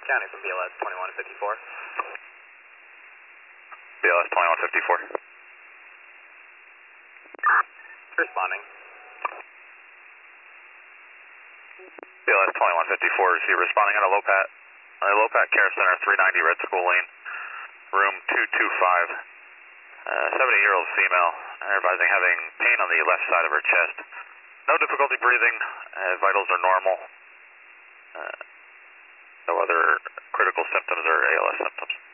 County from BLS 2154. BLS 2154. Responding. BLS 2154, is he responding on a Lopat Care Center, 390 Red School Lane, room 225. 70-year-old female, advising having pain on the left side of her chest. No difficulty breathing, vitals are normal. No other critical symptoms or ALS symptoms.